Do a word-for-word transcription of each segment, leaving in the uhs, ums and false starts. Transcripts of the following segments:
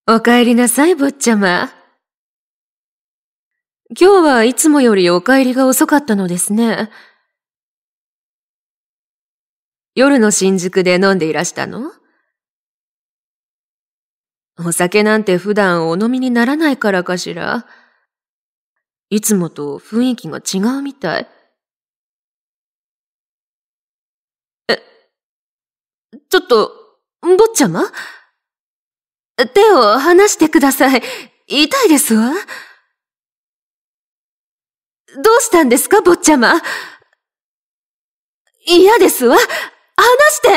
お帰りなさい、坊ちゃま。今日はいつもよりお帰りが遅かったのですね。夜の新宿で飲んでいらしたの？お酒なんて普段お飲みにならないからかしら。いつもと雰囲気が違うみたい。え、ちょっと、坊ちゃま？手を離してください。痛いですわ。どうしたんですか、坊ちゃま？嫌ですわ。離して。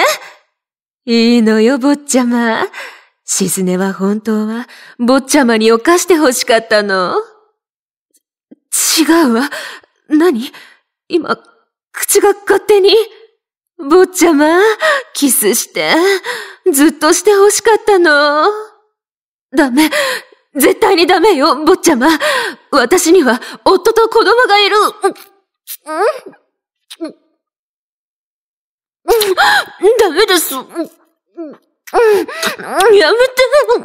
いいのよ、坊ちゃま。しずねは本当は、坊ちゃまに犯して欲しかったの。違うわ。何？今、口が勝手に。坊ちゃま、キスして。ずっとして欲しかったの。ダメ。絶対にダメよ、坊ちゃま。私には夫と子供がいる。ダメです。やめて。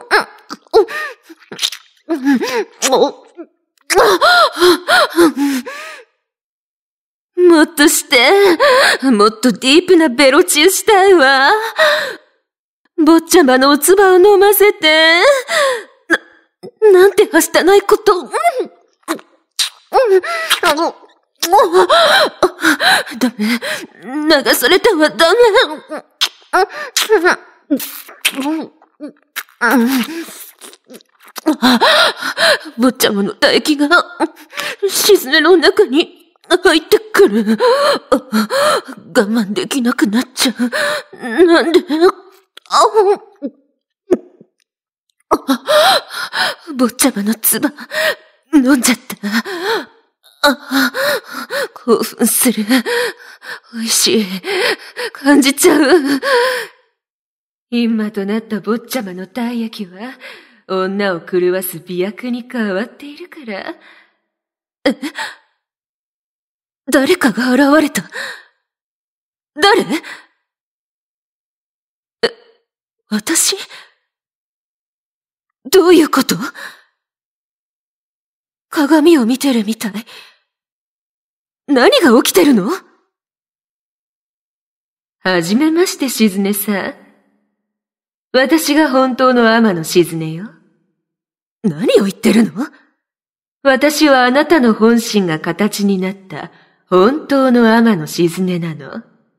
もっとして。もっとディープなベロチューしたいわ。坊ちゃまのおつばを飲ませて。な、なんてはしたないこと。ダメ。流されてはダメ。坊ちゃまの唾液が、しずねの中に入ってくる。我慢できなくなっちゃう。なんで？坊ちゃまの唾、飲んじゃった。あ、興奮する。美味しい。感じちゃう。今となった坊ちゃまの体液は、女を狂わす美薬に変わっているから。え？誰かが現れた。誰？え、私？どういうこと？鏡を見てるみたい。何が起きてるの？はじめまして、しずねさん。私が本当の天野しずねよ。何を言ってるの？私はあなたの本心が形になった本当の天野しずねなの。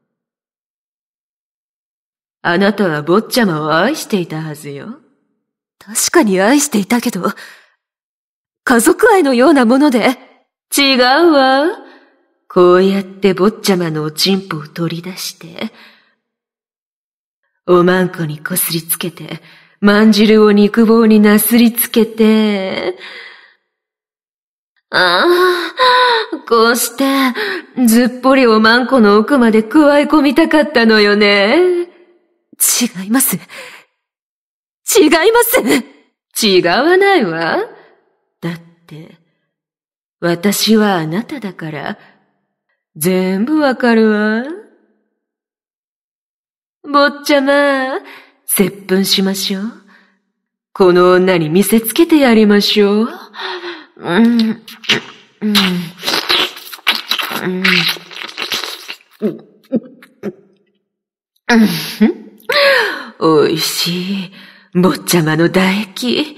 あなたは坊ちゃまを愛していたはずよ。確かに愛していたけど、家族愛のようなもので。違うわ。こうやって坊ちゃまのおちんぽを取り出して、おまんこにこすりつけて、まんじるを肉棒になすりつけて、ああ、こうして、ずっぽりおまんこの奥までくわえ込みたかったのよね。違います。違います。違わないわ。だって、私はあなただから、全部わかるわ。坊ちゃま、接吻しましょう。この女に見せつけてやりましょう。うん、うん、うん、おいしい、坊ちゃまの唾液。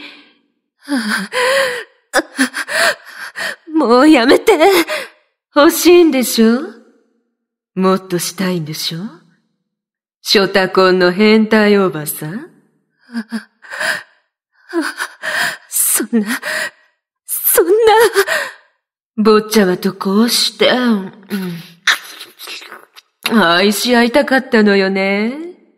もうやめて。欲しいんでしょ？もっとしたいんでしょ？ショタコンの変態おばさん？そんな、そんな。坊ちゃまとこうして、うん、愛し合いたかったのよね。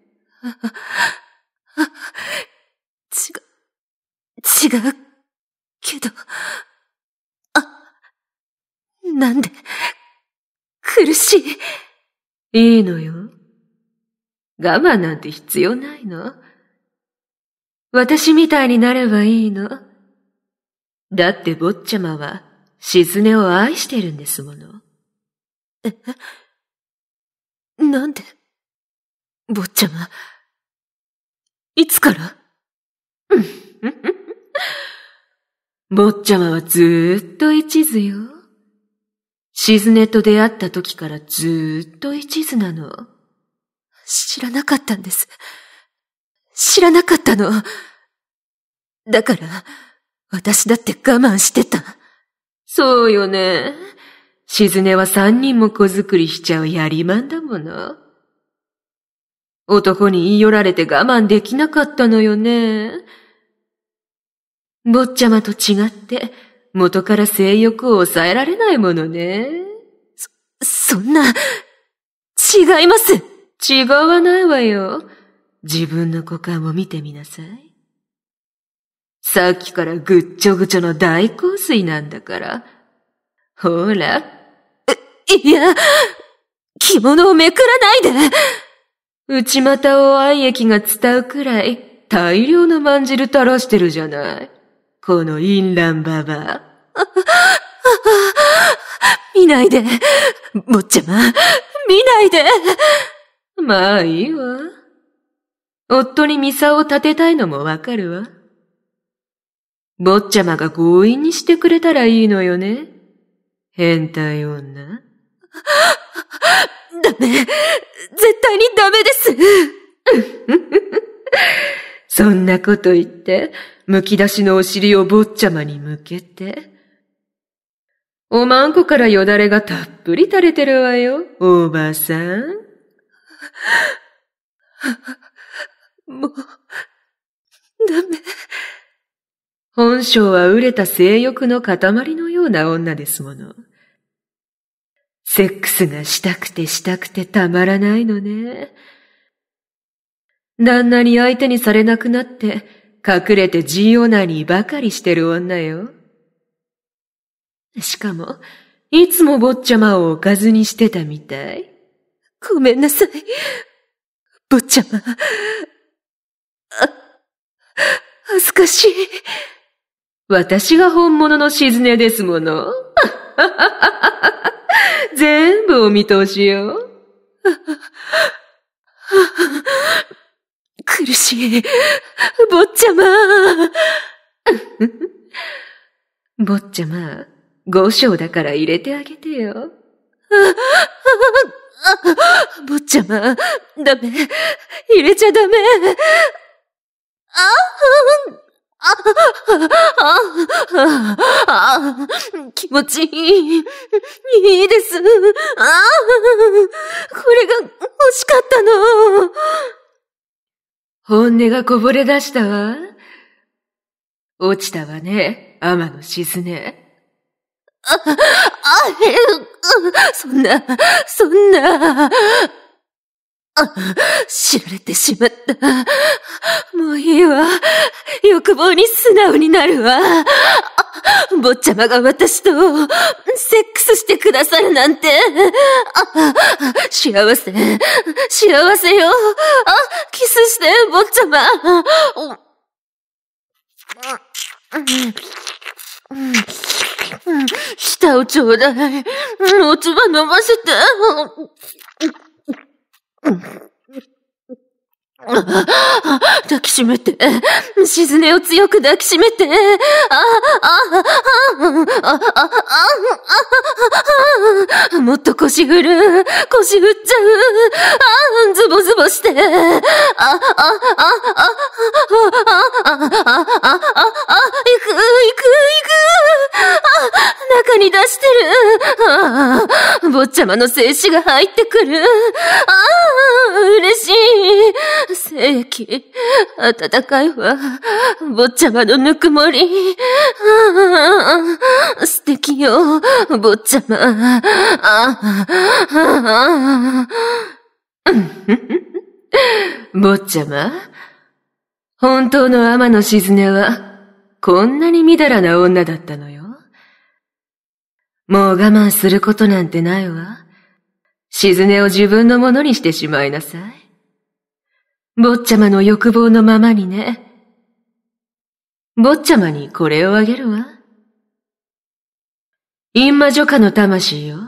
違う、違う、けど、あ、なんで、苦しい。いいのよ。我慢なんて必要ないの。私みたいになればいいの。だって坊ちゃまは、しずねを愛してるんですもの。え？なんで？坊ちゃま、いつから？ 坊ちゃまはずーっと一途よ。静音と出会った時からずーっと一途なの。知らなかったんです。知らなかったの。だから、私だって我慢してた。そうよね。静音は三人も子作りしちゃうやりまんだもの。男に言い寄られて我慢できなかったのよね。坊ちゃまと違って、元から性欲を抑えられないものね。そ、そんな、違います。違わないわよ。自分の股間を見てみなさい。さっきからぐっちょぐちょの大香水なんだから。ほら。いや、着物をめくらないで。内股を愛液が伝うくらい大量のまんじる垂らしてるじゃない。この淫乱ババア。見ないで。坊ちゃま、見ないで。まあいいわ。夫にミサを立てたいのもわかるわ。坊ちゃまが強引にしてくれたらいいのよね。変態女。ダメ。絶対にダメです。そんなこと言って、むき出しのお尻を坊ちゃまに向けて。おまんこからよだれがたっぷり垂れてるわよ、おばさん。もう、ダメ。本性は熟れた性欲の塊のような女ですもの。セックスがしたくてしたくてたまらないのね。旦那に相手にされなくなって、隠れて G オナニーばかりしてる女よ。しかも、いつも坊ちゃまをおかずにしてたみたい。ごめんなさい。坊ちゃま。あ、恥ずかしい。私が本物の静音ですもの。全部お見通しよ。苦しい。坊ちゃま。坊ちゃま、五章だから入れてあげてよ。坊ちゃま、ダメ。入れちゃダメ。ああああ気持ちいい。いいです。ああこれが欲しかったの。本音がこぼれ出したわ。落ちたわね、天の静音。あ、あ、え、そんな、そんな。あ、知られてしまった。もういいわ。欲望に素直になるわ。坊ちゃまが私とセックスしてくださるなんて。あ、幸せ、幸せよ。あ、キスして、坊ちゃま。舌をちょうだい。おつば飲ませて。抱きしめて。静音を強く抱きしめて。あ、あ、あ、あ、あ、もっと腰振る。腰振っちゃう。あ、ズボズボして。あ、あ、あ、あ、あ、あ、あ、あ、あ、あ、行く、行く、行く。あ、中に出してる。あ、坊ちゃまの精子が入ってくる。あ、嬉しい。精液、暖かいわ。坊ちゃまのぬくもり。素敵よ、坊ちゃま。坊ちゃま、本当の天の静音は、こんなにみだらな女だったのよ。もう我慢することなんてないわ。静音を自分のものにしてしまいなさい。坊ちゃまの欲望のままにね。坊ちゃまにこれをあげるわ。陰魔女家の魂よ。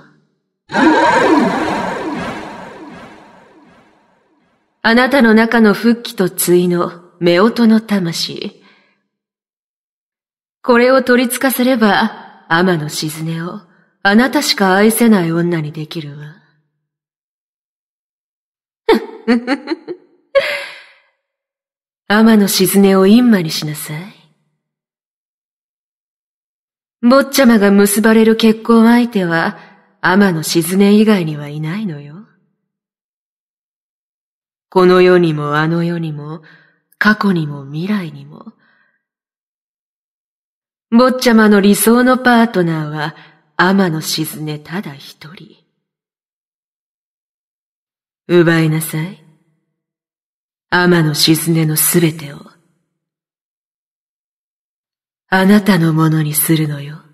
あなたの中の復帰と対の夫婦の魂。 これを取りつかせれば、天の静音をあなたしか愛せない女にできるわ。天の静音を閻魔にしなさい。坊ちゃまが結ばれる結婚相手は、天の静音以外にはいないのよ。この世にもあの世にも、過去にも未来にも、坊ちゃまの理想のパートナーは、天の静音ただ一人。奪いなさい。天の静音のすべてを。あなたのものにするのよ。